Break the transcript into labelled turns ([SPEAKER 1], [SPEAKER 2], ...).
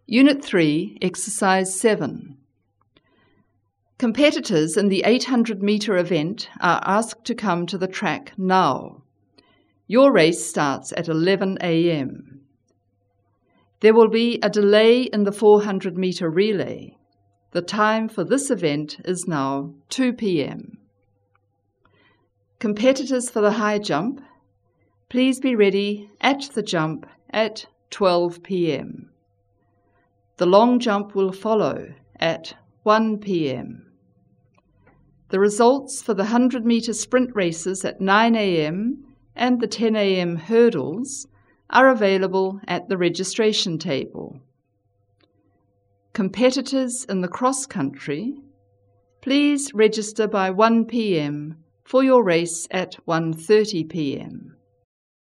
[SPEAKER 1] Unit 3, Exercise 7. Competitors in the 800-metre event are asked to come to the track now. Your race starts at 11 a.m. There will be a delay in the 400-metre relay. The time for this event is now 2 p.m. Competitors for the high jump, please be ready at the jump at 12 p.m. The long jump will follow at 1 p.m. The results for the 100-metre sprint races at 9 a.m. and the 10 a.m. hurdles are available at the registration table. Competitors in the cross-country, please register by 1 p.m. for your race at 1:30 p.m.